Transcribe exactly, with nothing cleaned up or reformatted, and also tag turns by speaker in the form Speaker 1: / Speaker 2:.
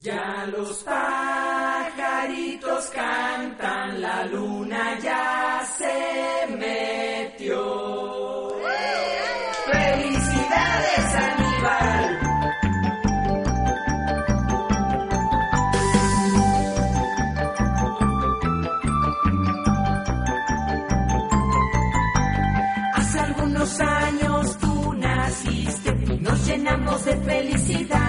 Speaker 1: Ya los pajaritos cantan, la luna ya se metió. ¡Felicidades, Aníbal! Hace algunos años tú naciste y nos llenamos de felicidad.